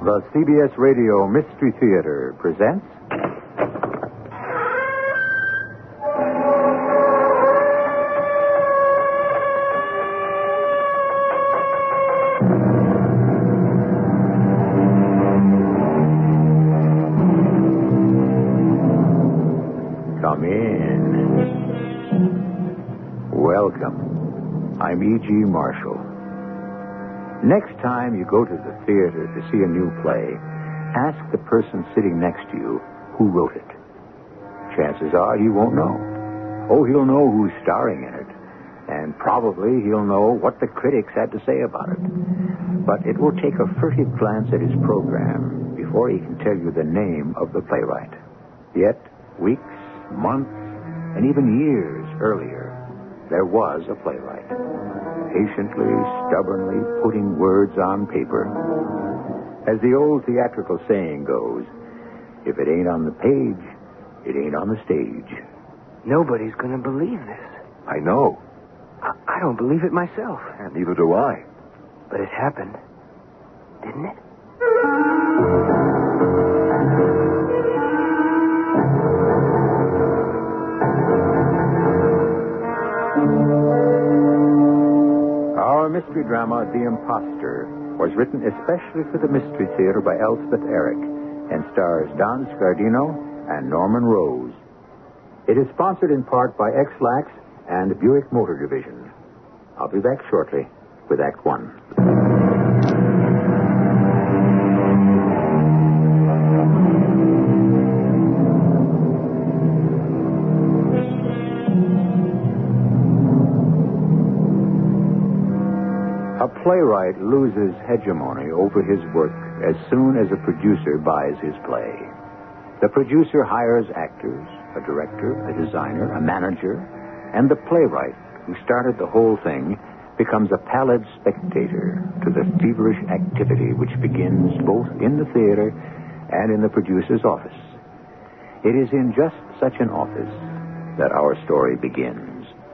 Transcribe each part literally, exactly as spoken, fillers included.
The C B S Radio Mystery Theater presents... Come in. Welcome. I'm E G. Marshall. Next time you go to the theater to see a new play, ask the person sitting next to you who wrote it. Chances are he won't know. Oh, he'll know who's starring in it. And probably he'll know what the critics had to say about it. But it will take a furtive glance at his program before he can tell you the name of the playwright. Yet, weeks, months, and even years earlier, there was a playwright. Patiently, stubbornly putting words on paper. As the old theatrical saying goes, if it ain't on the page, it ain't on the stage. Nobody's going to believe this. I know. I, I don't believe it myself. And neither do I. But it happened, didn't it? Our mystery drama, The Imposter, was written especially for the Mystery Theater by Elspeth Eric and stars Don Scardino and Norman Rose. It is sponsored in part by X-Lax and Buick Motor Division. I'll be back shortly with Act One. A playwright loses hegemony over his work as soon as a producer buys his play. The producer hires actors, a director, a designer, a manager, and the playwright, who started the whole thing, becomes a pallid spectator to the feverish activity which begins both in the theater and in the producer's office. It is in just such an office that our story begins.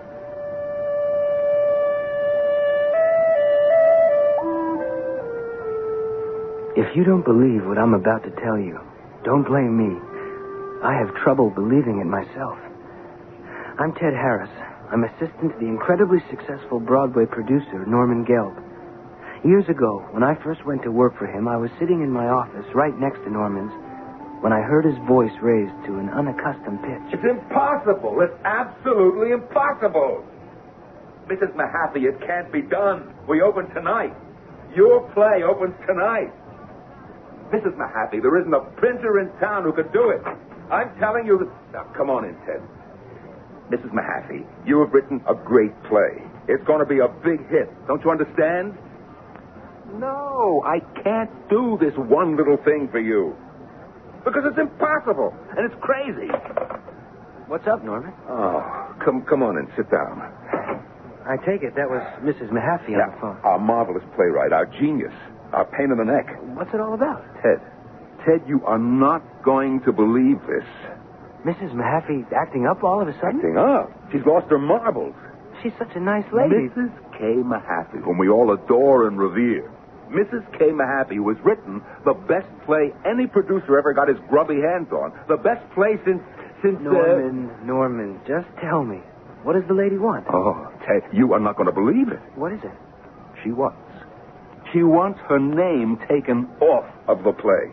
If you don't believe what I'm about to tell you, don't blame me. I have trouble believing it myself. I'm Ted Harris. I'm assistant to the incredibly successful Broadway producer, Norman Gelb. Years ago, when I first went to work for him, I was sitting in my office right next to Norman's when I heard his voice raised to an unaccustomed pitch. It's impossible. It's absolutely impossible. Missus Mahaffey, it can't be done. We open tonight. Your play opens tonight. Missus Mahaffey, there isn't a printer in town who could do it. I'm telling you that... Now, come on in, Ted. Missus Mahaffey, you have written a great play. It's going to be a big hit. Don't you understand? No, I can't do this one little thing for you. Because it's impossible, and it's crazy. What's up, Norman? Oh, come come on in, sit down. I take it that was Missus Mahaffey on Yeah, the phone. our marvelous playwright, our genius, our pain in the neck. What's it all about? Ted, Ted, you are not going to believe this. Missus Mahaffey acting up all of a sudden? Acting up. She's lost her marbles. She's such a nice lady. Missus K. Mahaffey, whom we all adore and revere. Missus K. Mahaffey was written the best play any producer ever got his grubby hands on. The best play since... since Norman, uh... Norman, just tell me. What does the lady want? Oh, Ted, you are not going to believe it. What is it? She wants. She wants her name taken off of the play.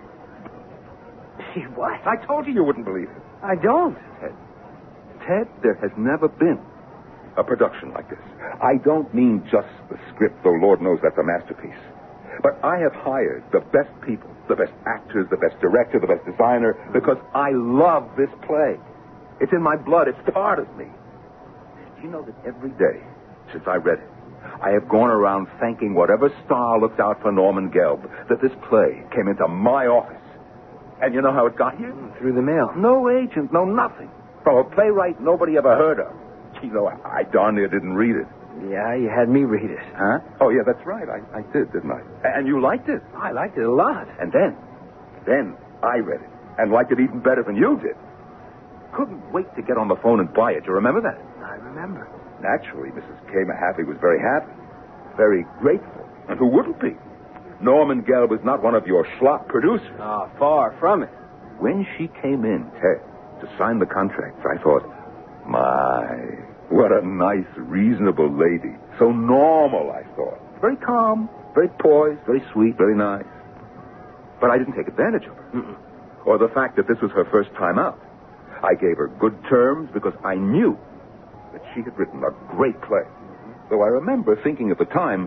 She what? I told you you wouldn't believe it. I don't. Ted, Ted, there has never been a production like this. I don't mean just the script, though Lord knows that's a masterpiece. But I have hired the best people, the best actors, the best director, the best designer, because I love this play. It's in my blood. It's part of me. Do you know that every day since I read it, I have gone around thanking whatever star looks out for Norman Gelb that this play came into my office. And you know how it got here? Through the mail. No agent, no nothing. From a playwright nobody ever heard of. You know, I, I darn near didn't read it. Yeah, you had me read it. Huh? Oh, yeah, that's right. I, I did, didn't I? And you liked it. I liked it a lot. And then, then I read it and liked it even better than you did. Couldn't wait to get on the phone and buy it. You remember that? I remember. Naturally, Missus K. Mahaffey was very happy, very grateful. And who wouldn't be? Norman Gelb is not one of your schlop producers. Ah, far from it. When she came in, Ted, to sign the contracts, I thought, my, what a nice, reasonable lady. So normal, I thought. Very calm, very poised, very sweet, very nice. But I didn't take advantage of her. Mm-mm. Or the fact that this was her first time out. I gave her good terms because I knew that she had written a great play. Though I remember thinking at the time,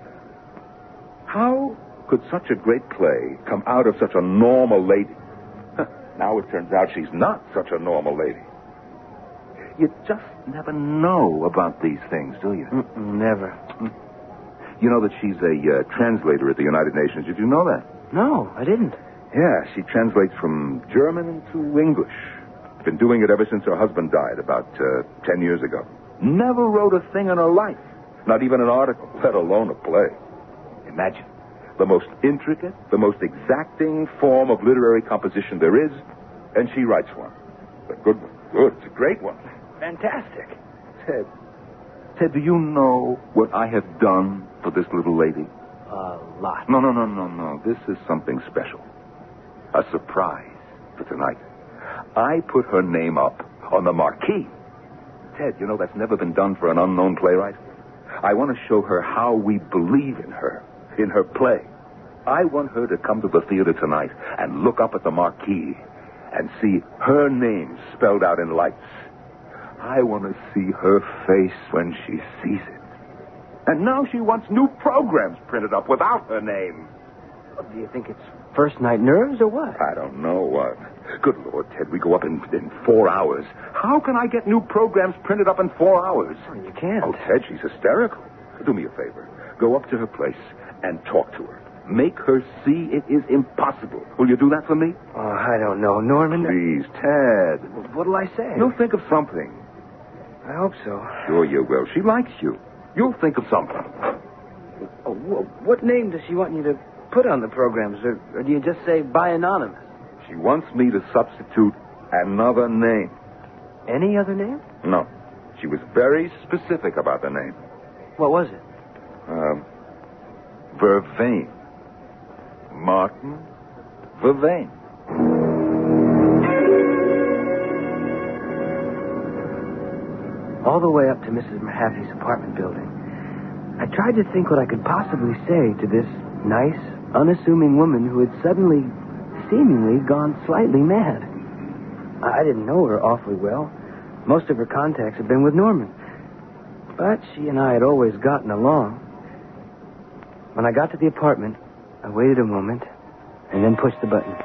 how could such a great play come out of such a normal lady? Now it turns out she's not such a normal lady. You just never know about these things, do you? Mm-mm, never. You know that she's a uh, translator at the United Nations. Did you know that? No, I didn't. Yeah, she translates from German into English. Been doing it ever since her husband died about uh, ten years ago. Never wrote a thing in her life. Not even an article, let alone a play. Imagine. The most intricate, the most exacting form of literary composition there is, and she writes one. A good one. Good. It's a great one. Fantastic. Ted, Ted, do you know what I have done for this little lady? A lot. No, no, no, no, no. This is something special. A surprise for tonight. I put her name up on the marquee. Ted, you know that's never been done for an unknown playwright. I want to show her how we believe in her, in her play. I want her to come to the theater tonight and look up at the marquee and see her name spelled out in lights. I want to see her face when she sees it. And now she wants new programs printed up without her name. Well, do you think it's first night nerves or what? I don't know what. Good Lord, Ted, we go up in, in four hours. How can I get new programs printed up in four hours? Oh, you can't. Oh, Ted, she's hysterical. Do me a favor. Go up to her place and talk to her. Make her see it is impossible. Will you do that for me? Oh, I don't know, Norman. Please, Ted. What'll I say? You'll think of something. I hope so. Sure you will. She likes you. You'll think of something. Oh, what name does she want you to put on the programs? Or, or do you just say by anonymous? She wants me to substitute another name. Any other name? No. She was very specific about the name. What was it? Um, Vervain. Martin Vervain. All the way up to Missus Mahaffey's apartment building, I tried to think what I could possibly say to this nice, unassuming woman who had suddenly, seemingly, gone slightly mad. I didn't know her awfully well. Most of her contacts had been with Norman. But she and I had always gotten along. When I got to the apartment, I waited a moment and then pushed the button.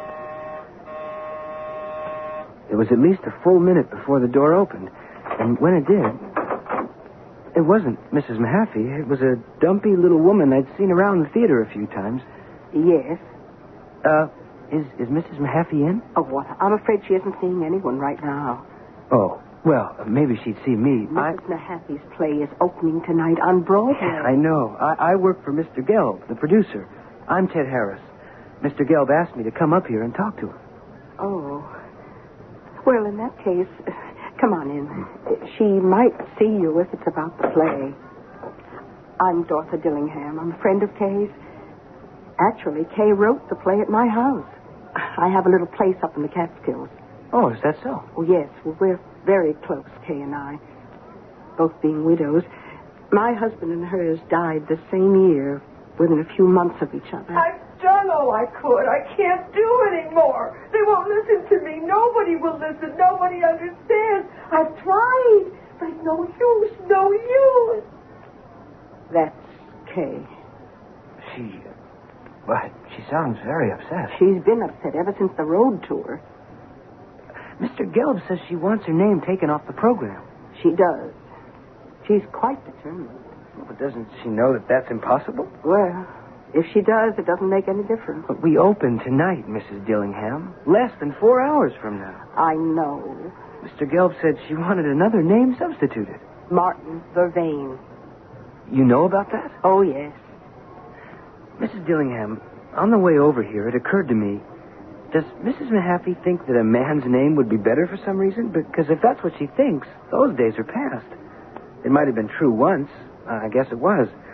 It was at least a full minute before the door opened. And when it did, it wasn't Missus Mahaffey. It was a dumpy little woman I'd seen around the theater a few times. Yes. Uh, is, is Missus Mahaffey in? Oh, what? I'm afraid she isn't seeing anyone right now. Oh, well, maybe she'd see me. Missus I... Mahaffey's play is opening tonight on Broadway. I know. I, I work for Mister Gelb, the producer. I'm Ted Harris. Mister Gelb asked me to come up here and talk to him. Oh. Well, in that case, come on in. She might see you if it's about the play. I'm Dorothy Dillingham. I'm a friend of Kay's. Actually, Kay wrote the play at my house. I have a little place up in the Catskills. Oh, is that so? Oh, yes. Well, we're very close, Kay and I. Both being widows. My husband and hers died the same year, within a few months of each other. I've done all I could. I can't do any more. They won't listen to me. Nobody will listen. Nobody understands. I've tried, but it's no use. No use. That's Kay. She... But she sounds very upset. She's been upset ever since the road tour. Mister Gelb says she wants her name taken off the program. She does. She's quite determined. But doesn't she know that that's impossible? Well, if she does, it doesn't make any difference. But we open tonight, Missus Dillingham. Less than four hours from now. I know. Mister Gelb said she wanted another name substituted. Martin Vervain. You know about that? Oh, yes. Missus Dillingham, on the way over here, it occurred to me, does Missus Mahaffey think that a man's name would be better for some reason? Because if that's what she thinks, those days are past. It might have been true once. Uh, I guess it was.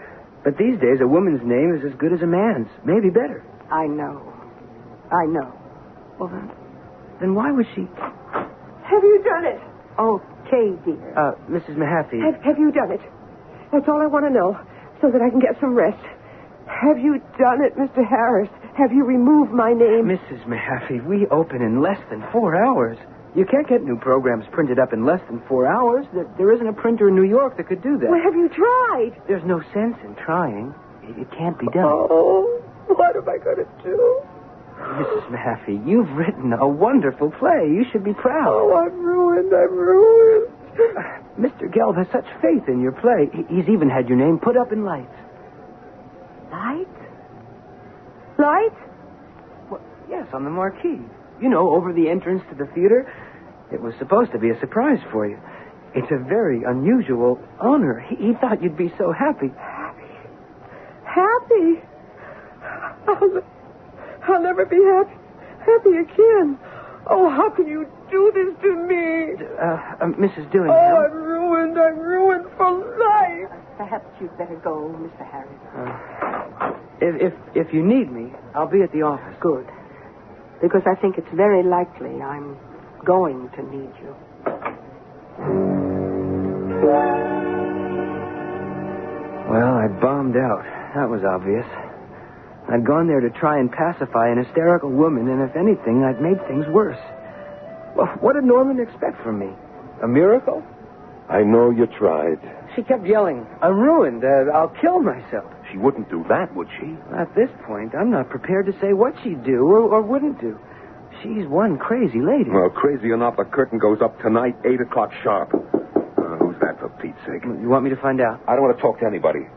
But these days, a woman's name is as good as a man's. Maybe better. I know. I know. Well, then, then why was she... Have you done it? Oh, Kay, dear. Uh, Missus Mahaffey. Have, have you done it? That's all I want to know, so that I can get some rest. Have you done it, Mister Harris? Have you removed my name? Missus Mahaffey, we open in less than four hours. You can't get new programs printed up in less than four hours. There, there isn't a printer in New York that could do that. Well, have you tried? There's no sense in trying. It, it can't be done. Oh, what am I going to do? Missus Mahaffey, you've written a wonderful play. You should be proud. Oh, I'm ruined. I'm ruined. Uh, Mister Gelb has such faith in your play. He, he's even had your name put up in lights. Light? Light? Well, yes, on the marquee. You know, over the entrance to the theater. It was supposed to be a surprise for you. It's a very unusual honor. He, he thought you'd be so happy. Happy? Happy? I'll, I'll never be happy, happy again. Oh, how can you do this to me? Uh, uh, Missus Dillingham. Oh, I'm ruined. I'm ruined for life. Perhaps you'd better go, Mister Harris. Uh, if, if if you need me, I'll be at the office. Good. Because I think it's very likely I'm going to need you. Well, I bombed out. That was obvious. I'd gone there to try and pacify an hysterical woman, and if anything, I'd made things worse. Well, what did Norman expect from me? A miracle? I know you tried. She kept yelling, I'm ruined. Uh, I'll kill myself. She wouldn't do that, would she? At this point, I'm not prepared to say what she'd do or, or wouldn't do. She's one crazy lady. Well, crazy or not, the curtain goes up tonight, eight o'clock sharp. Uh, who's that, for Pete's sake? You want me to find out? I don't want to talk to anybody.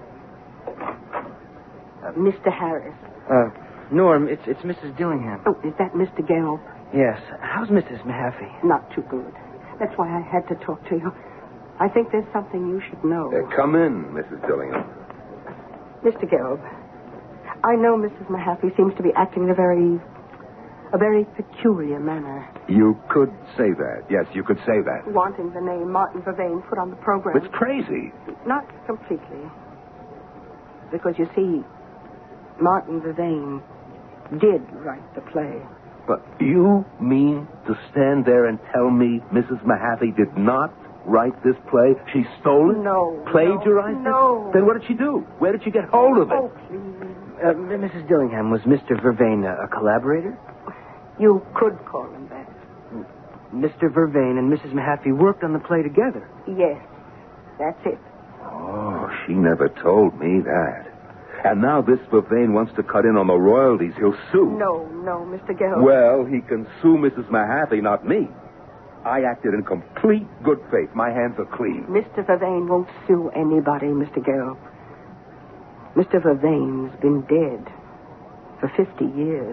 Uh, Mister Harris. Uh, Norm, it's it's Missus Dillingham. Oh, is that Mister Gelb? Yes. How's Missus Mahaffey? Not too good. That's why I had to talk to you. I think there's something you should know. Uh, come in, Missus Dillingham. Mister Gelb, I know Missus Mahaffey seems to be acting in a very, a very peculiar manner. You could say that. Yes, you could say that. Wanting the name Martin Vervain put on the program. It's crazy. Not completely. Because, you see, Martin Vervain did write the play. But you mean to stand there and tell me Missus Mahaffey did not write this play? She stole it? No. Plagiarized no, it? Then what did she do? Where did she get hold of it? Oh, please. Uh, Missus Dillingham, was Mister Vervain a, a collaborator? You could call him that. Mister Vervain and Missus Mahaffey worked on the play together. Yes, that's it. Oh, she never told me that. And now this Vervain wants to cut in on the royalties. He'll sue. No, no, Mister Gelb. Well, he can sue Missus Mahaffey, not me. I acted in complete good faith. My hands are clean. Mister Vervain won't sue anybody, Mister Gelb. Mister Vervain's been dead for fifty years.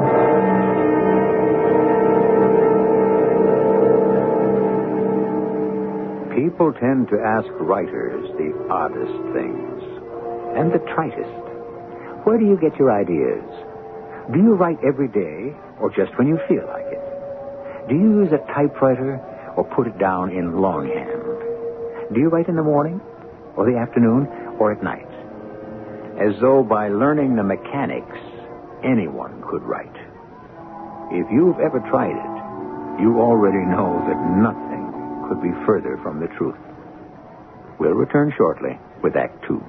People tend to ask writers the oddest things and the tritest. Where do you get your ideas? Do you write every day or just when you feel like it? Do you use a typewriter or put it down in longhand? Do you write in the morning or the afternoon or at night? As though by learning the mechanics, anyone could write. If you've ever tried it, you already know that nothing could be further from the truth. We'll return shortly with Act Two.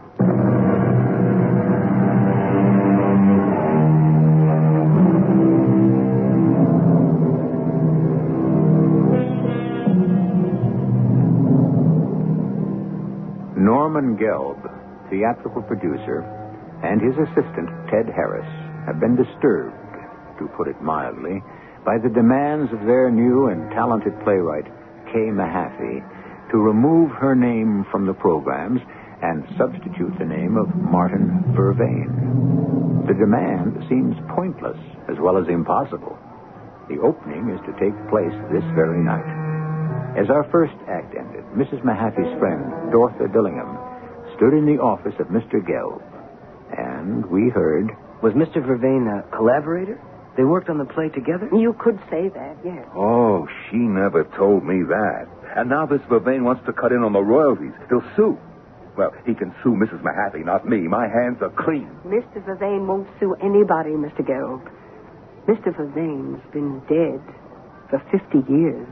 Norman Gelb, theatrical producer, and his assistant, Ted Harris, have been disturbed, to put it mildly, by the demands of their new and talented playwright, Kay Mahaffey, to remove her name from the programs and substitute the name of Martin Vervain. The demand seems pointless as well as impossible. The opening is to take place this very night. As our first act ended, Missus Mahaffey's friend, Dorothy Dillingham, stood in the office of Mister Gelb, and we heard... Was Mister Vervain a collaborator? They worked on the play together? You could say that, yes. Oh, she never told me that. And now this Vervain wants to cut in on the royalties. He'll sue. Well, he can sue Missus Mahaffey, not me. My hands are clean. Mister Vervain won't sue anybody, Mister Gelb. Mister Vervain's been dead for fifty years.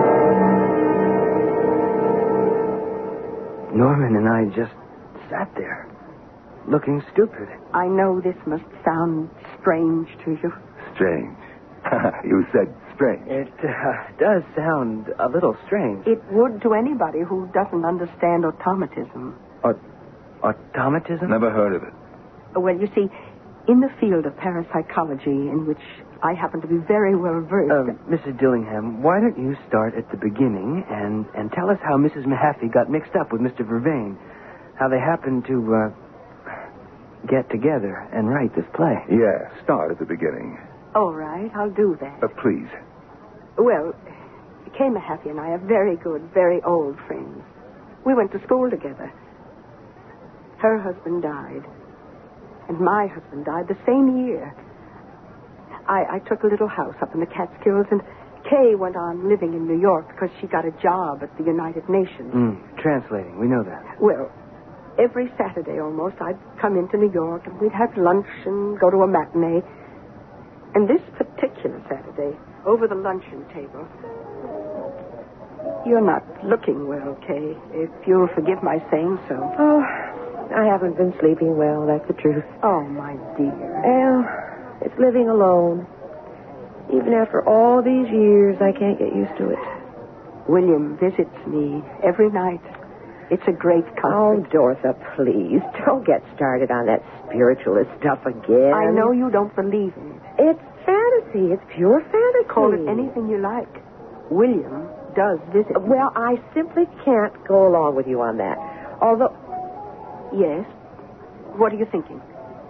Norman and I just sat there, looking stupid. I know this must sound strange to you. Strange. You said strange. It uh, does sound a little strange. It would to anybody who doesn't understand automatism. Aut- automatism? Never heard of it. Well, you see, in the field of parapsychology, in which I happen to be very well versed... Uh, Missus Dillingham, why don't you start at the beginning and, and tell us how Missus Mahaffey got mixed up with Mister Vervain, how they happened to uh, get together and write this play. Yeah, start at the beginning. All right, I'll do that. Uh, please. Well, Kay Mahaffey and I are very good, very old friends. We went to school together. Her husband died, and my husband died the same year. I, I took a little house up in the Catskills, and Kay went on living in New York because she got a job at the United Nations. Mm, translating, we know that. Well, every Saturday almost, I'd come into New York, and we'd have lunch and go to a matinee. And this particular Saturday, over the luncheon table... You're not looking well, Kay, if you'll forgive my saying so. Oh, I haven't been sleeping well, that's the truth. Oh, my dear. Well, it's living alone. Even after all these years, I can't get used to it. William visits me every night. It's a great Oh, comfort. Dorotha, please, don't get started on that spiritualist stuff again. I know you don't believe in it. It's fantasy. It's pure fantasy. Call it anything you like. William does visit me. Well, I simply can't go along with you on that. Although... Yes? What are you thinking?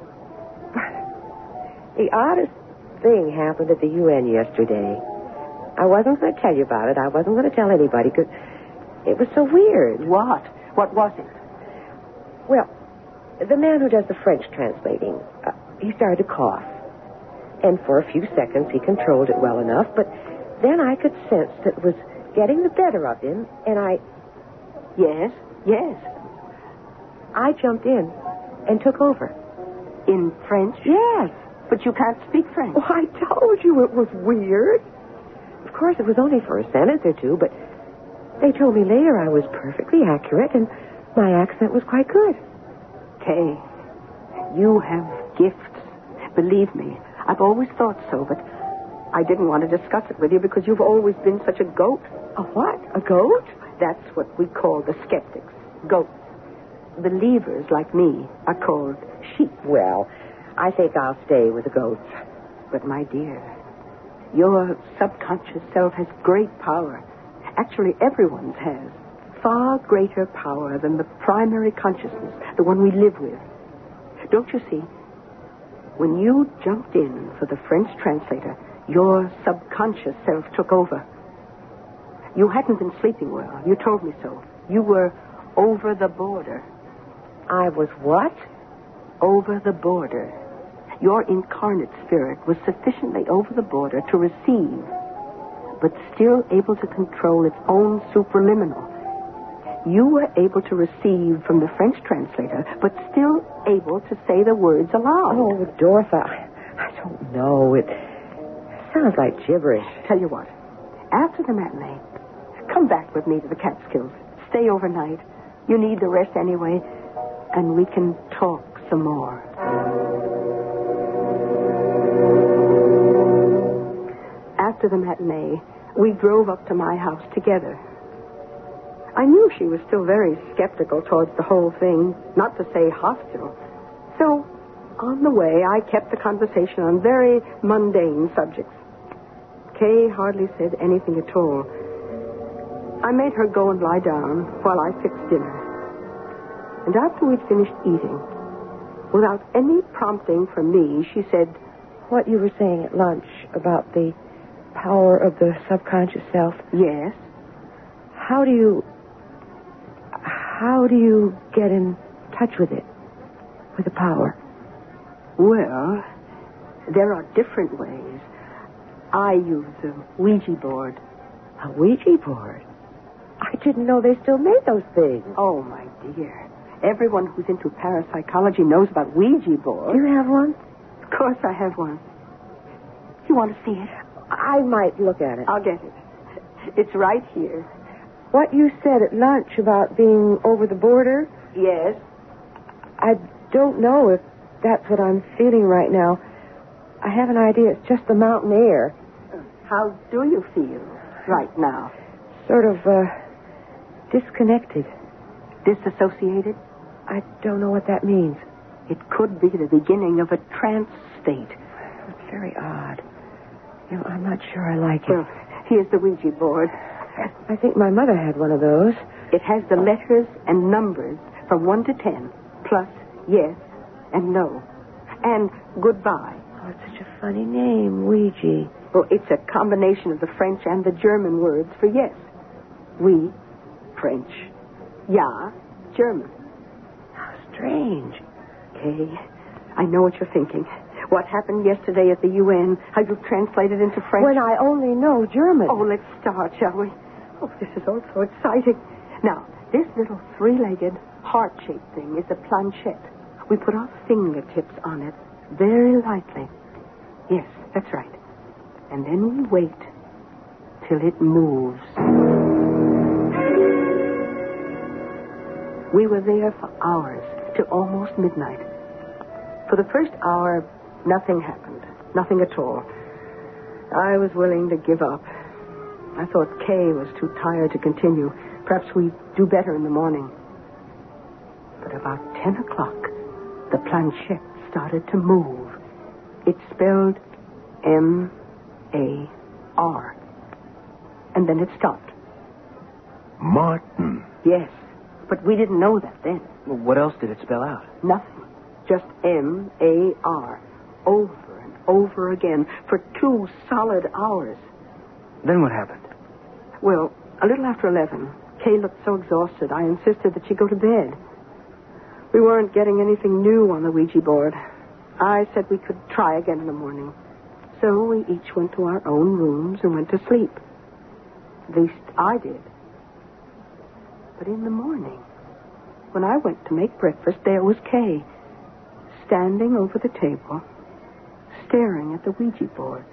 The oddest thing happened at the U N yesterday. I wasn't going to tell you about it. I wasn't going to tell anybody because it was so weird. What? What was it? Well, the man who does the French translating, uh, he started to cough. And for a few seconds, he controlled it well enough, but then I could sense that it was getting the better of him, and I... Yes? Yes. I jumped in and took over. In French? Yes. But you can't speak French. Oh, I told you it was weird. Of course, it was only for a sentence or two, but they told me later I was perfectly accurate, and my accent was quite good. Kay, you have gifts. Believe me, I've always thought so, but I didn't want to discuss it with you because you've always been such a goat. A what? A goat? That's what we call the skeptics. Goats. Believers like me are called sheep. Well, I think I'll stay with the goats. But, my dear, your subconscious self has great power. Actually, everyone's has. Far greater power than the primary consciousness, the one we live with. Don't you see? When you jumped in for the French translator, your subconscious self took over. You hadn't been sleeping well. You told me so. You were over the border. I was what? Over the border. Your incarnate spirit was sufficiently over the border to receive, but still able to control its own supraliminal. You were able to receive from the French translator, but still able to say the words aloud. Oh, Dorotha, I don't know. It sounds like gibberish. Tell you what, after the matinee, come back with me to the Catskills. Stay overnight. You need the rest anyway, and we can talk some more. After the matinee, we drove up to my house together. I knew she was still very skeptical towards the whole thing, not to say hostile. So, on the way, I kept the conversation on very mundane subjects. Kay hardly said anything at all. I made her go and lie down while I fixed dinner. And after we'd finished eating, without any prompting from me, she said, What you were saying at lunch about the power of the subconscious self. Yes? How do you... How do you get in touch with it? With the power? Well, there are different ways. I use a Ouija board. A Ouija board? I didn't know they still made those things. Oh, my dear. Everyone who's into parapsychology knows about Ouija boards. Do you have one? Of course I have one. You want to see it? I might look at it. I'll get it. It's right here. What you said at lunch about being over the border, Yes? I don't know if that's what I'm feeling right now. I have an idea it's just the mountain air. How do you feel right now? Sort of, uh, disconnected. Disassociated? I don't know what that means. It could be the beginning of a trance state. It's very odd. You know, I'm not sure I like it. Well, here's the Ouija board. I think my mother had one of those. It has the letters and numbers from one to ten, plus yes and no, and goodbye. Oh, it's such a funny name, Ouija. Well, it's a combination of the French and the German words for yes. Oui, French. Ja, German. How strange. Okay, I know what you're thinking. What happened yesterday at the U N, how you translated into French. When I only know German. Oh, let's start, shall we? Oh, this is all so exciting. Now, this little three-legged, heart-shaped thing is a planchette. We put our fingertips on it very lightly. Yes, that's right. And then we wait till it moves. We were there for hours, till almost midnight. For the first hour, nothing happened. Nothing at all. I was willing to give up. I thought Kay was too tired to continue. Perhaps we'd do better in the morning. But about ten o'clock, the planchette started to move. It spelled M A R. And then it stopped. Martin. Yes, but we didn't know that then. Well, what else did it spell out? Nothing. Just M A R. Over and over again for two solid hours. Then what happened? Well, a little after eleven, Kay looked so exhausted, I insisted that she go to bed. We weren't getting anything new on the Ouija board. I said we could try again in the morning. So we each went to our own rooms and went to sleep. At least I did. But in the morning, when I went to make breakfast, there was Kay, standing over the table, staring at the Ouija board.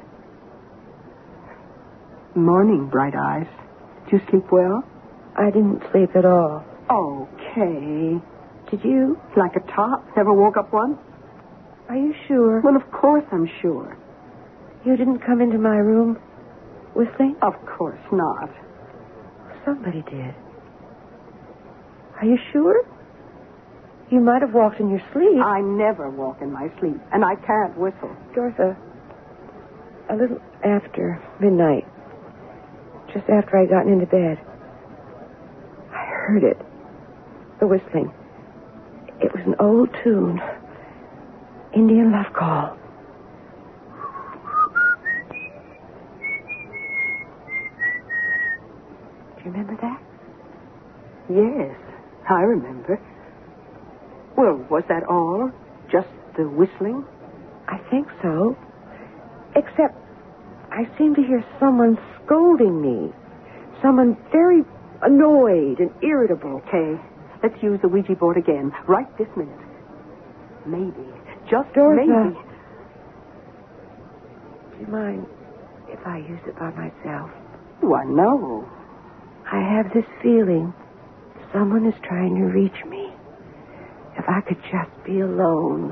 Morning, Bright Eyes. Did you sleep well? I didn't sleep at all. Okay. Did you? Like a top? Never woke up once? Are you sure? Well, of course I'm sure. You didn't come into my room whistling? Of course not. Somebody did. Are you sure? You might have walked in your sleep. I never walk in my sleep, and I can't whistle. Dorotha, a little after midnight, just after I'd gotten into bed, I heard it. The whistling. It was an old tune. Indian love call. Do you remember that? Yes, I remember. Well, was that all? Just the whistling? I think so. Except I seemed to hear someone scolding me. Someone very annoyed and irritable. Okay, let's use the Ouija board again, right this minute. Maybe, just Dorotha, maybe. do you mind if I use it by myself? Why, no. I have this feeling someone is trying to reach me. If I could just be alone.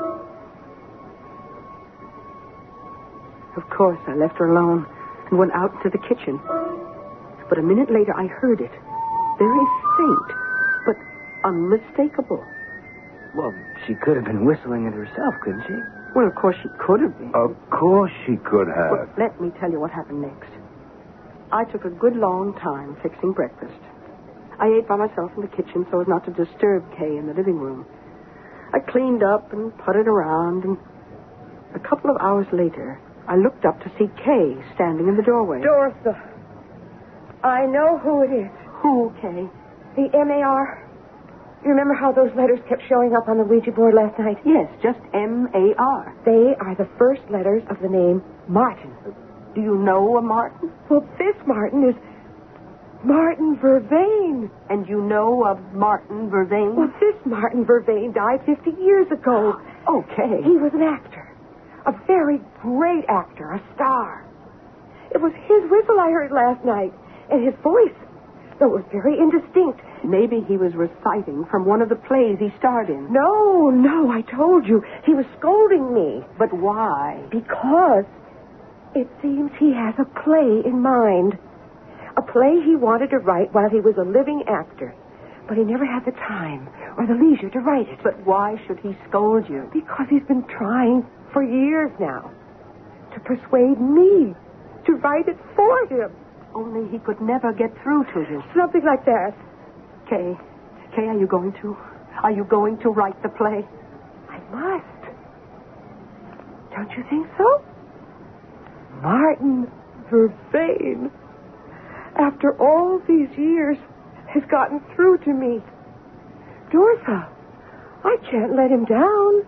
Of course, I left her alone and went out into the kitchen. But a minute later, I heard it. Very faint, but unmistakable. Well, she could have been whistling it herself, couldn't she? Well, of course she could have been. Of course she could have. Well, let me tell you what happened next. I took a good long time fixing breakfast. I ate by myself in the kitchen so as not to disturb Kay in the living room. I cleaned up and putted around, and a couple of hours later, I looked up to see Kay standing in the doorway. Dorotha, I know who it is. Who, Kay? The M A R. You remember how those letters kept showing up on the Ouija board last night? Yes, just M A R. They are the first letters of the name Martin. Do you know a Martin? Well, this Martin is... Martin Vervain. And you know of Martin Vervain? Well, this Martin Vervain died fifty years ago. Okay. He was an actor. A very great actor, a star. It was his whistle I heard last night, and his voice, though it was very indistinct. Maybe he was reciting from one of the plays he starred in. No, no, I told you. He was scolding me. But why? Because it seems he has a play in mind. A play he wanted to write while he was a living actor. But he never had the time or the leisure to write it. But why should he scold you? Because he's been trying for years now to persuade me to write it for him. Only he could never get through to you. Something like that. Kay, Kay, are you going to? Are you going to write the play? I must. Don't you think so? Martin Vervain, after all these years, has gotten through to me. Dorotha, I can't let him down.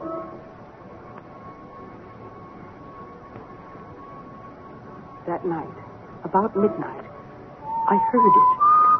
That night, about midnight, I heard it.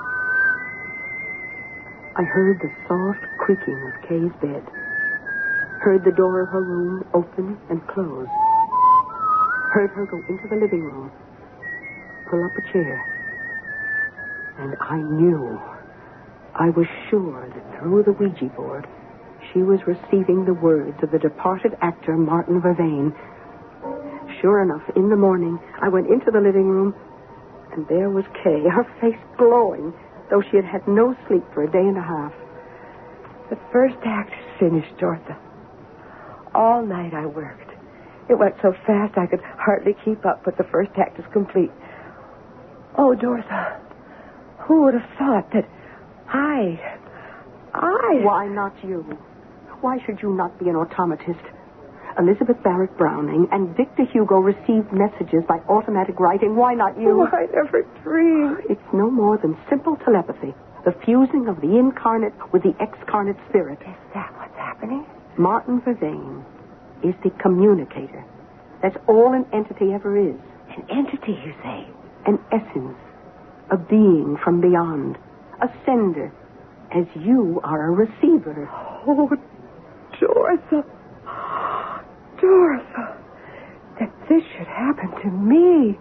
I heard the soft creaking of Kay's bed. Heard the door of her room open and close. Heard her go into the living room, pull up a chair. And I knew, I was sure that through the Ouija board, she was receiving the words of the departed actor Martin Vervain. Sure enough, in the morning, I went into the living room, and there was Kay, her face glowing, though she had had no sleep for a day and a half. The first act is finished, Dorotha. All night I worked. It went so fast I could hardly keep up, but the first act is complete. Oh, Dorotha, who would have thought that I... I... Why not you? Why should you not be an automatist? Elizabeth Barrett Browning and Victor Hugo received messages by automatic writing. Why not you? Oh, I never dreamed. It's no more than simple telepathy, the fusing of the incarnate with the excarnate spirit. Is that what's happening? Martin Vervain is the communicator. That's all an entity ever is. An entity, you say? An essence, a being from beyond, a sender, as you are a receiver. Oh, Dorotha. Dorotha, that this should happen to me.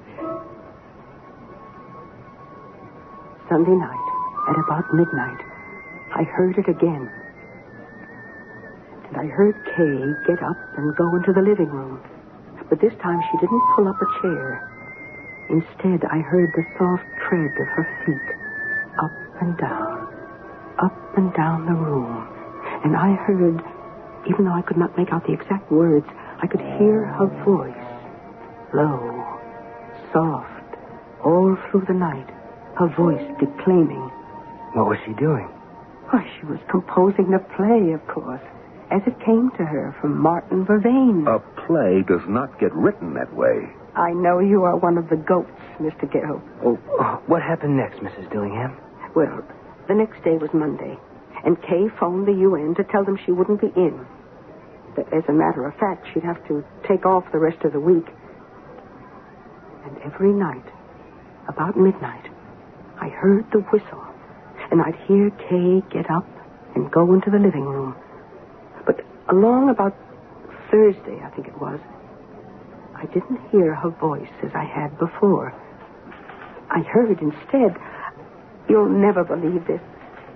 Sunday night, at about midnight, I heard it again. And I heard Kay get up and go into the living room. But this time she didn't pull up a chair. Instead, I heard the soft tread of her feet, up and down, up and down the room. And I heard, even though I could not make out the exact words, I could hear her voice, low, soft, all through the night, her voice declaiming. What was she doing? Why, she was composing the play, of course, as it came to her from Martin Vervain. A play does not get written that way. I know you are one of the goats, Mister Gale. Oh, oh, what happened next, Missus Dillingham? Well, the next day was Monday, and Kay phoned the U N to tell them she wouldn't be in. That, as a matter of fact, she'd have to take off the rest of the week. And every night, about midnight, I heard the whistle, and I'd hear Kay get up and go into the living room. But along about Thursday, I think it was, I didn't hear her voice as I had before. I heard instead, you'll never believe this,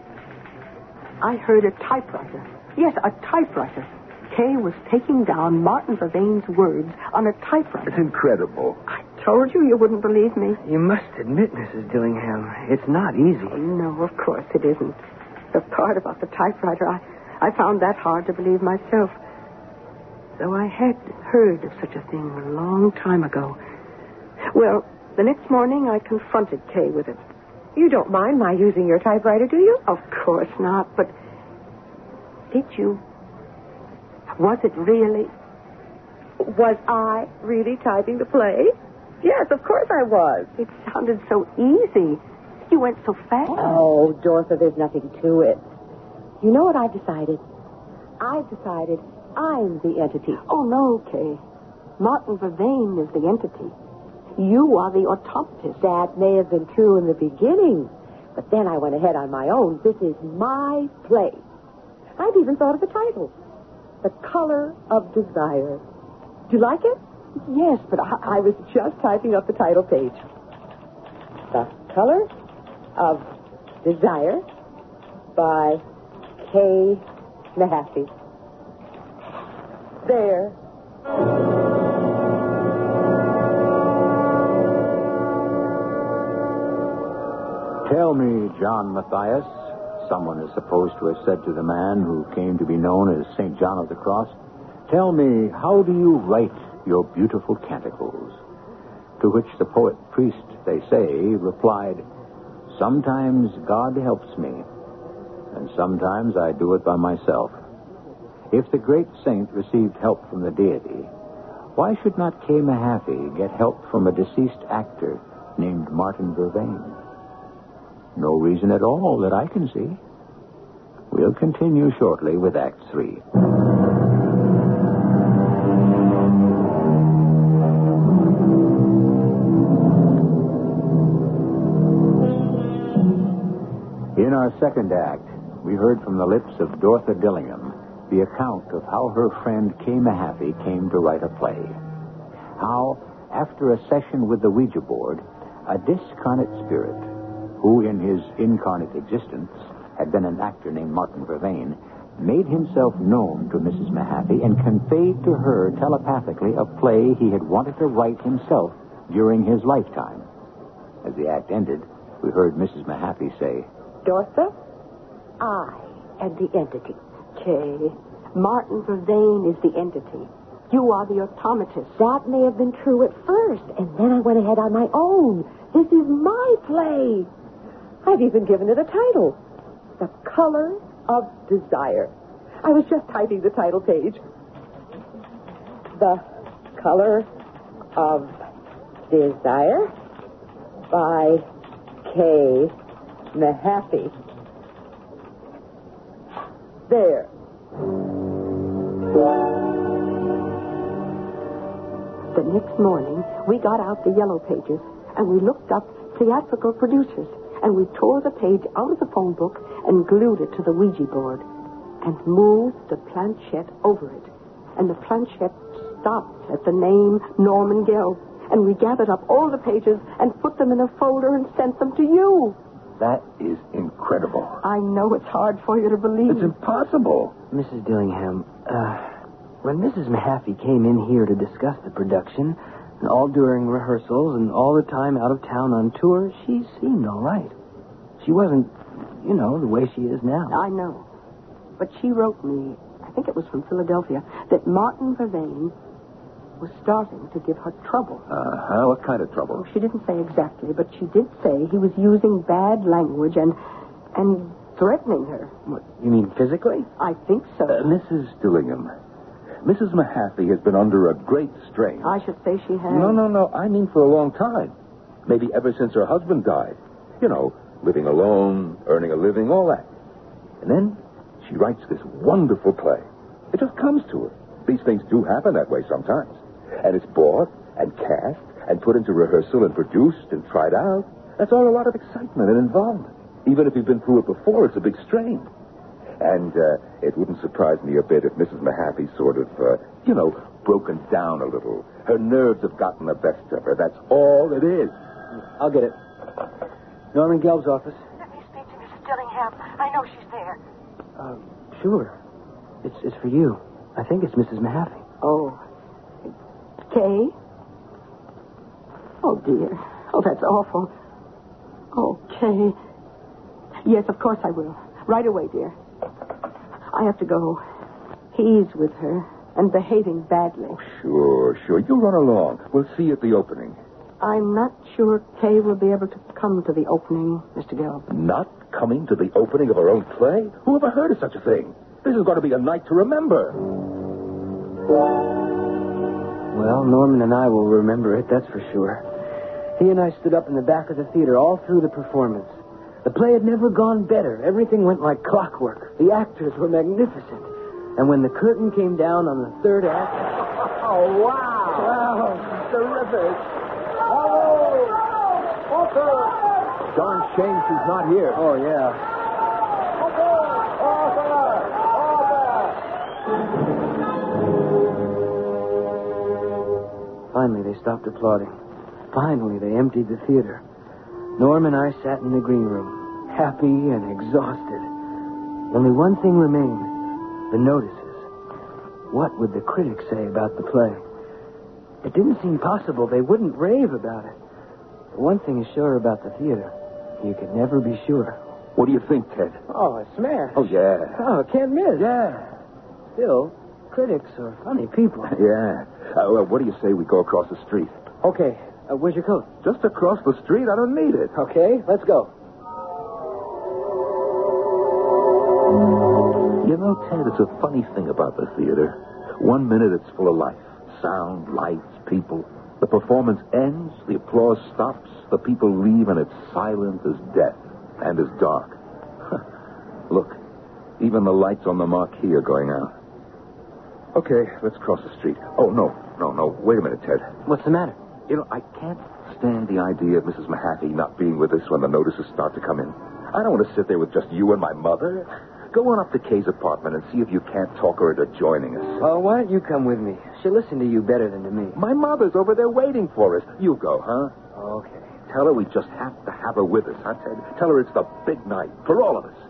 I heard a typewriter. Yes, a typewriter. Kay was taking down Martin Vervain's words on a typewriter. It's incredible. I told you you wouldn't believe me. You must admit, Missus Dillingham, it's not easy. No, of course it isn't. The part about the typewriter, I, I found that hard to believe myself. Though I had heard of such a thing a long time ago. Well, the next morning I confronted Kay with it. You don't mind my using your typewriter, do you? Of course not, but did you? Was it really? Was I really typing the play? Yes, of course I was. It sounded so easy. You went so fast. Oh, Dorotha, there's nothing to it. You know what I've decided? I've decided I'm the entity. Oh, no, Kay. Martin Vervain is the entity. You are the automatist. That may have been true in the beginning. But then I went ahead on my own. This is my play. I've even thought of the title. The Color of Desire. Do you like it? Yes, but I, I was just typing up the title page. The Color of Desire by Kay Mahaffey. There. Tell me, John Matthias, someone is supposed to have said to the man who came to be known as Saint John of the Cross, tell me, how do you write your beautiful canticles? To which the poet priest, they say, replied, sometimes God helps me, and sometimes I do it by myself. If the great saint received help from the deity, why should not Kay Mahaffey get help from a deceased actor named Martin Vervain? No reason at all that I can see. We'll continue shortly with Act Three. In our second act, we heard from the lips of Dorotha Dillingham the account of how her friend Kay Mahaffey came to write a play. How, after a session with the Ouija board, a discarnate spirit, who in his incarnate existence had been an actor named Martin Vervain, made himself known to Missus Mahaffey and conveyed to her telepathically a play he had wanted to write himself during his lifetime. As the act ended, we heard Missus Mahaffey say, Dorotha, I am the entity. Kay, Martin Vervain is the entity. You are the automatist. That may have been true at first, and then I went ahead on my own. This is my play. I've even given it a title. The Color of Desire. I was just typing the title page. The Color of Desire by Kay Mahaffey. There. The next morning, we got out the yellow pages, and we looked up theatrical producers, and we tore the page out of the phone book and glued it to the Ouija board, and moved the planchette over it. And the planchette stopped at the name Norman Gelb, and we gathered up all the pages and put them in a folder and sent them to you. That is incredible. I know it's hard for you to believe. It's impossible. Missus Dillingham, uh, when Missus Mahaffey came in here to discuss the production, and all during rehearsals and all the time out of town on tour, she seemed all right. She wasn't, you know, the way she is now. I know. But she wrote me, I think it was from Philadelphia, that Martin Vervain was starting to give her trouble. Uh-huh. What kind of trouble? Oh, she didn't say exactly, but she did say he was using bad language and and threatening her. What, you mean physically? I think so. Uh, Missus Dillingham, Missus Mahaffey has been under a great strain. I should say she has. No, no, no. I mean for a long time. Maybe ever since her husband died. You know, living alone, earning a living, all that. And then she writes this wonderful play. It just comes to her. These things do happen that way sometimes. And it's bought and cast and put into rehearsal and produced and tried out. That's all a lot of excitement and involvement. Even if you've been through it before, it's a big strain. And uh, it wouldn't surprise me a bit if Missus Mahaffey's sort of, uh, you know, broken down a little. Her nerves have gotten the best of her. That's all it is. I'll get it. Norman Gelb's office. Let me speak to Missus Dillingham. I know she's there. Uh, sure. It's, it's for you. I think it's Missus Mahaffey. Oh. Kay? Oh, dear. Oh, that's awful. Oh, Kay. Yes, of course I will. Right away, dear. I have to go. He's with her and behaving badly. Oh, sure, sure. You run along. We'll see you at the opening. I'm not sure Kay will be able to come to the opening, Mister Gelb. Not coming to the opening of her own play? Who ever heard of such a thing? This is going to be a night to remember. Well, Norman and I will remember it, that's for sure. He and I stood up in the back of the theater all through the performance. The play had never gone better. Everything went like clockwork. The actors were magnificent. And when the curtain came down on the third act... Oh, wow. Wow, terrific. John shame she's not here. Oh, yeah. Finally, they stopped applauding. Finally, they emptied the theater. Norm and I sat in the green room, happy and exhausted. Only one thing remained, the notices. What would the critics say about the play? It didn't seem possible they wouldn't rave about it. But one thing is sure about the theater. You could never be sure. What do you think, Ted? Oh, a smash. Oh, yeah. Oh, can't miss. Yeah. Still, critics are funny people. Yeah. Uh, well, what do you say we go across the street? Okay, uh, where's your coat? Just across the street? I don't need it. Okay, let's go. You know, Ted, it's a funny thing about the theater. One minute it's full of life. Sound, lights, people. The performance ends, the applause stops, the people leave, and it's silent as death and as dark. Look, even the lights on the marquee are going out. Okay, let's cross the street. Oh, no, no, no. Wait a minute, Ted. What's the matter? You know, I can't stand the idea of Missus Mahaffey not being with us when the notices start to come in. I don't want to sit there with just you and my mother. Go on up to Kay's apartment and see if you can't talk her into joining us. Oh, why don't you come with me? She'll listen to you better than to me. My mother's over there waiting for us. You go, huh? Okay. Tell her we just have to have her with us, huh, Ted? Tell her it's the big night for all of us.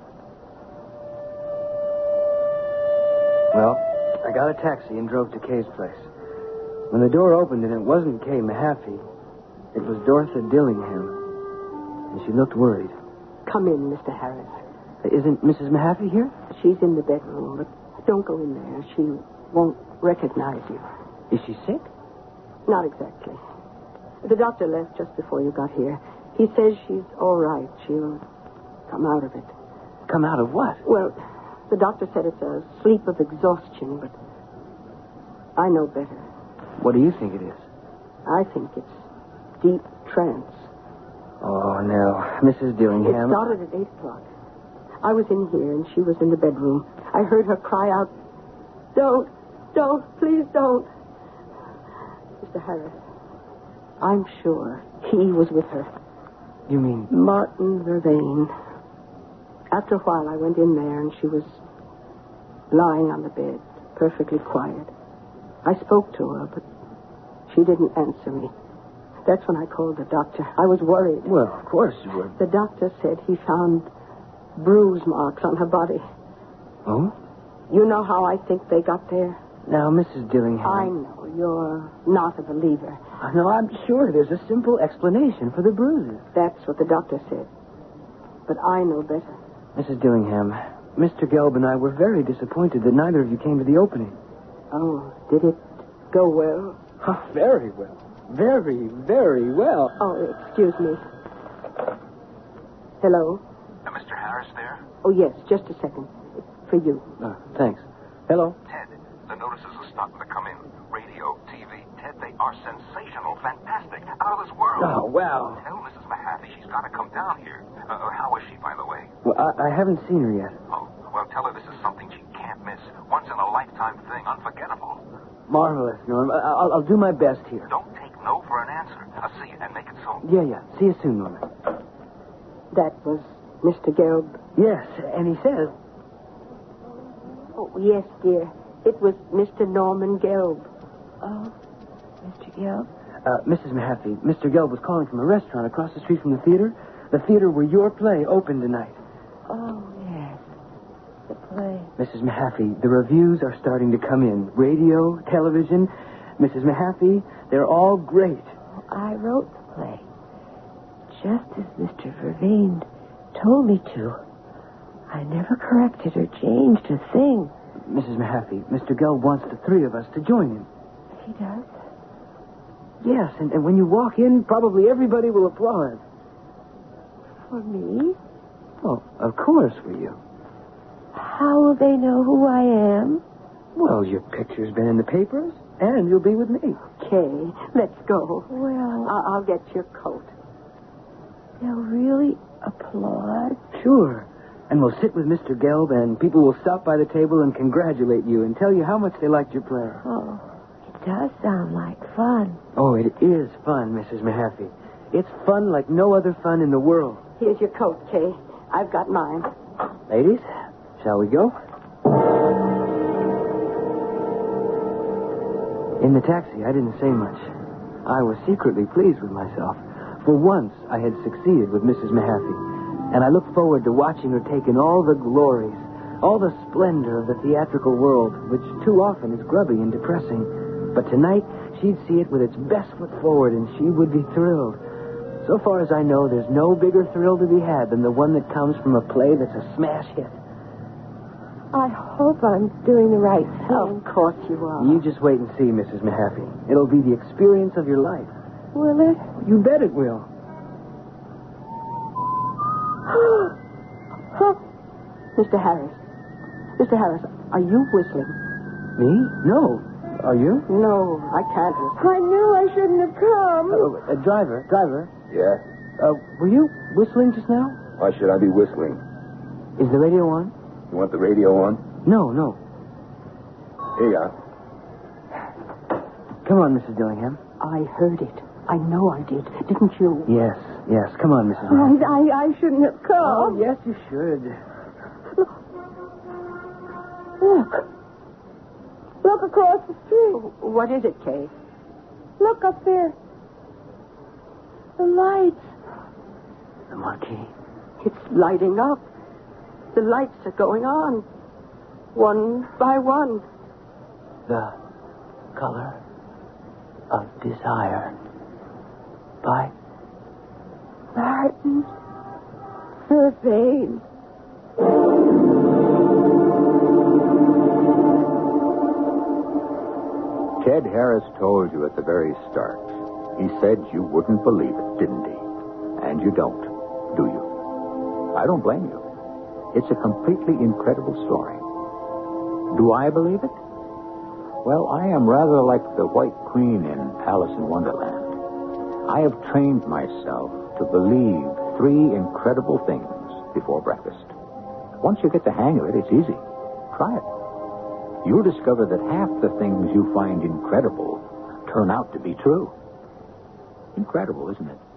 Well, I got a taxi and drove to Kay's place. When the door opened and it wasn't Kay Mahaffey, it was Dorothy Dillingham. And she looked worried. Come in, Mister Harris. Isn't Missus Mahaffey here? She's in the bedroom, but don't go in there. She won't recognize you. Is she sick? Not exactly. The doctor left just before you got here. He says she's all right. She'll come out of it. Come out of what? Well, the doctor said it's a sleep of exhaustion, but I know better. What do you think it is? I think it's deep trance. Oh, no. Missus Dillingham. It started at eight o'clock. I was in here, and she was in the bedroom. I heard her cry out, "Don't, don't, please don't." Mister Harris, I'm sure he was with her. You mean? Martin Vervain. After a while, I went in there, and she was lying on the bed, perfectly quiet. I spoke to her, but she didn't answer me. That's when I called the doctor. I was worried. Well, of course you were. The doctor said he found bruise marks on her body. Oh? You know how I think they got there? Now, Missus Dillingham. I know. You're not a believer. No, I'm sure there's a simple explanation for the bruises. That's what the doctor said. But I know better. Missus Dillingham, Mister Gelb and I were very disappointed that neither of you came to the opening. Oh, did it go well? Oh, very well. Very, very well. Oh, excuse me. Hello? Uh, Mister Harris there? Oh, yes, just a second. For you. Oh, thanks. Hello? Ted, the notices are starting to come in. Radio, T V. Ted, they are sensational, fantastic, out of this world. Oh, wow. Tell Missus Mahaffey she's got to come down here. Uh, how is she, by the way? Well, I, I haven't seen her yet. Oh, well, tell her this is something she can't miss. Once in a lifetime thing, unforgettable. Marvelous, Norm. I, I'll, I'll do my best here. Don't take no for an answer. I'll see you and make it so. Yeah, yeah. See you soon, Norman. That was Mister Gelb. Yes, and he says... Oh, yes, dear. It was Mister Norman Gelb. Oh, Mister Gelb? Uh, Missus Mahaffey, Mister Gelb was calling from a restaurant across the street from the theater. The theater where your play opened tonight. Oh, yes. The play. Missus Mahaffey, the reviews are starting to come in. Radio, television. Missus Mahaffey, they're all great. I wrote the play. Just as Mister Vervain told me to. I never corrected or changed a thing. Missus Mahaffey, Mister Gelb wants the three of us to join him. He does? Yes, and, and when you walk in, probably everybody will applaud. For me? Oh, of course for you. How will they know who I am? Well, your picture's been in the papers, and you'll be with me. Okay, let's go. Well, I- I'll get your coat. they'll really applaud? Sure. And we'll sit with Mister Gelb, and people will stop by the table and congratulate you and tell you how much they liked your play. Oh, it does sound like fun. Oh, it is fun, Missus Mahaffey. It's fun like no other fun in the world. Here's your coat, Kay. I've got mine. Ladies, shall we go? In the taxi, I didn't say much. I was secretly pleased with myself. For once, I had succeeded with Missus Mahaffey, and I looked forward to watching her take in all the glories, all the splendor of the theatrical world, which too often is grubby and depressing. But tonight, she'd see it with its best foot forward, and she would be thrilled. So far as I know, there's no bigger thrill to be had than the one that comes from a play that's a smash hit. I hope I'm doing the right thing. Of course you are. You just wait and see, Missus Mahaffey. It'll be the experience of your life. Will it? You bet it will. Mister Harris. Mister Harris, are you whistling? Me? No. Are you? No, I can't whistle. I knew I shouldn't have come. Uh, uh, driver, driver. Yeah? Uh, were you whistling just now? Why should I be whistling? Is the radio on? You want the radio on? No, no. Here you are. Come on, Missus Dillingham. I heard it. I know I did. Didn't you? Yes, yes. Come on, Missus I, Mahaffey. I, I shouldn't have come. Oh, yes, you should. Look. Look across the street. What is it, Kay? Look up there. The lights. The marquee. It's lighting up. The lights are going on. One by one. The Color of Desire. By Martin Vervain. Ted Harris told you at the very start. He said you wouldn't believe it, didn't he? And you don't, do you? I don't blame you. It's a completely incredible story. Do I believe it? Well, I am rather like the White Queen in Alice in Wonderland. I have trained myself to believe three incredible things before breakfast. Once you get the hang of it, it's easy. Try it. You'll discover that half the things you find incredible turn out to be true. Incredible, isn't it?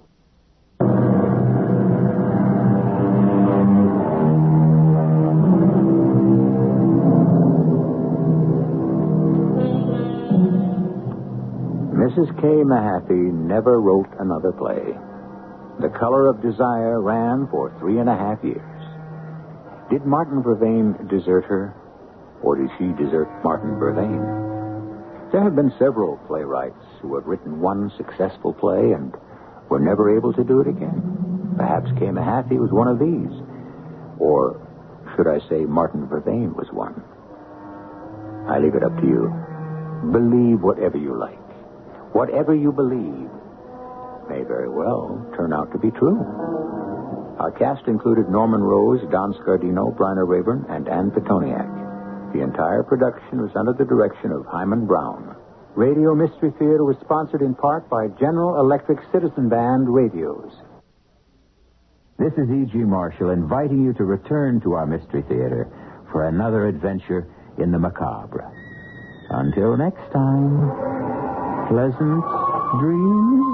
Missus K. Mahaffey never wrote another play. The Color of Desire ran for three and a half years. Did Martin Vervain desert her? Or did she desert Martin Vervain? There have been several playwrights who have written one successful play and were never able to do it again. Perhaps Kay Mahaffey was one of these. Or should I say Martin Vervain was one? I leave it up to you. Believe whatever you like. Whatever you believe may very well turn out to be true. Our cast included Norman Rose, Don Scardino, Bryna Rayburn, and Ann Petoniak. The entire production was under the direction of Hyman Brown. Radio Mystery Theater was sponsored in part by General Electric Citizen Band Radios. This is E G. Marshall inviting you to return to our Mystery Theater for another adventure in the macabre. Until next time, pleasant dreams.